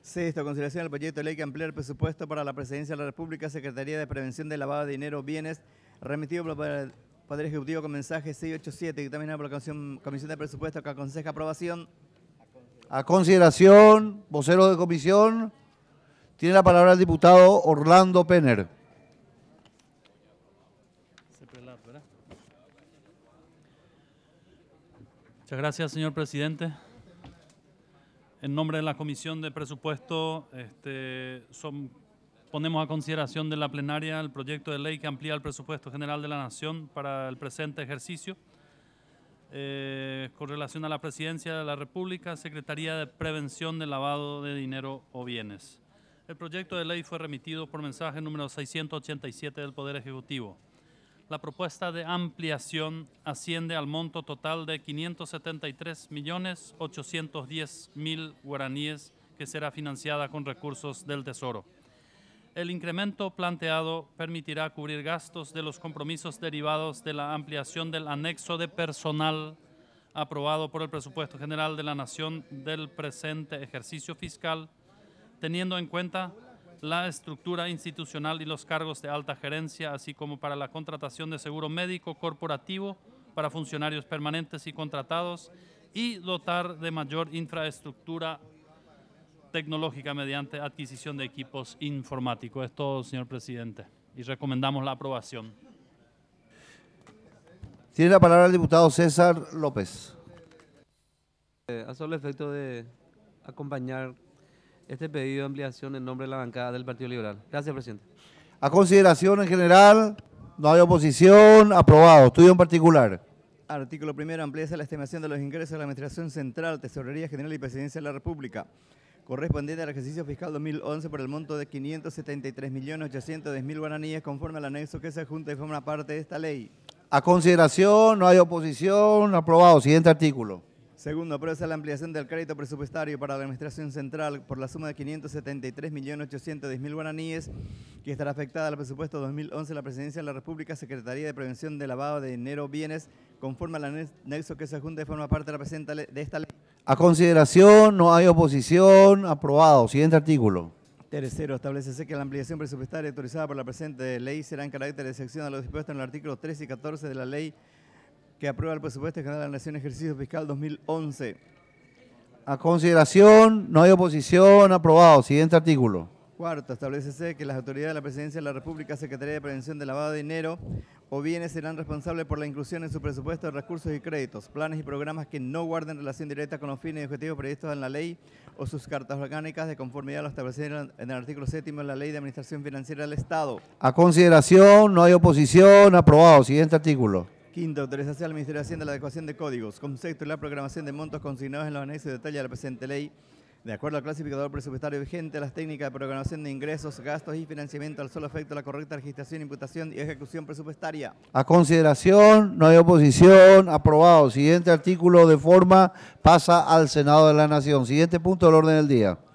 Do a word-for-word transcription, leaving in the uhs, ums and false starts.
Sexto, consideración del proyecto de ley que amplía el presupuesto para la Presidencia de la República, Secretaría de Prevención del Lavado de Dinero, Bienes, remitido por el Poder Ejecutivo con mensaje seiscientos ochenta y siete, dictaminado por la Comisión, Comisión de Presupuesto, que aconseja aprobación. A consideración, vocero de comisión, tiene la palabra el diputado Orlando Penner. Muchas gracias, señor presidente. En nombre de la Comisión de Presupuesto, este, son, ponemos a consideración de la plenaria el proyecto de ley que amplía el presupuesto general de la Nación para el presente ejercicio. Eh, con relación a la Presidencia de la República, Secretaría de Prevención del Lavado de Dinero o Bienes. El proyecto de ley fue remitido por mensaje número seiscientos ochenta y siete del Poder Ejecutivo. La propuesta de ampliación asciende al monto total de quinientos setenta y tres millones ochocientos diez mil guaraníes, que será financiada con recursos del Tesoro. El incremento planteado permitirá cubrir gastos de los compromisos derivados de la ampliación del anexo de personal aprobado por el Presupuesto General de la Nación del presente ejercicio fiscal, teniendo en cuenta la estructura institucional y los cargos de alta gerencia, así como para la contratación de seguro médico corporativo para funcionarios permanentes y contratados, y dotar de mayor infraestructura tecnológica mediante adquisición de equipos informáticos. Es todo, señor presidente, y recomendamos la aprobación. Tiene la palabra el diputado César López. Eh, a solo efecto de acompañar este pedido de ampliación en nombre de la bancada del Partido Liberal. Gracias, presidente. A consideración en general, no hay oposición, aprobado. Estudio en particular. Artículo primero, ampliación la estimación de los ingresos de la Administración Central, Tesorería General y Presidencia de la República, correspondiente al ejercicio fiscal dos mil once por el monto de quinientos setenta y tres millones ochocientos diez mil guaraníes, conforme al anexo que se adjunta y forma parte de esta ley. A consideración, no hay oposición, aprobado. Siguiente artículo. Segundo, aprueba la ampliación del crédito presupuestario para la Administración Central por la suma de quinientos setenta y tres millones ochocientos diez mil guaraníes, que estará afectada al presupuesto dos mil once de la Presidencia de la República, Secretaría de Prevención del Lavado de Dinero Bienes, conforme al anexo que se adjunta y forma parte de, la presente ley, de esta ley. A consideración, no hay oposición, aprobado. Siguiente artículo. Tercero, establecese que la ampliación presupuestaria autorizada por la presente ley será en carácter de excepción a lo dispuesto en el artículo trece y catorce de la ley que aprueba el presupuesto general de la Nación ejercicio fiscal dos mil once. A consideración, no hay oposición, aprobado. Siguiente artículo. Cuarto, establecese que las autoridades de la Presidencia de la República, Secretaría de Prevención del Lavado de Dinero o Bienes serán responsables por la inclusión en su presupuesto de recursos y créditos, planes y programas que no guarden relación directa con los fines y objetivos previstos en la ley o sus cartas orgánicas de conformidad a lo establecido en el artículo séptimo de la Ley de Administración Financiera del Estado. A consideración, no hay oposición, aprobado. Siguiente artículo. Quinto, autorización al Ministerio de Hacienda la adecuación de códigos, concepto y la programación de montos consignados en los anexos de detalle de la presente ley, de acuerdo al clasificador presupuestario vigente, las técnicas de programación de ingresos, gastos y financiamiento al solo efecto de la correcta registración, imputación y ejecución presupuestaria. A consideración, no hay oposición, aprobado. Siguiente artículo de forma pasa al Senado de la Nación. Siguiente punto del orden del día.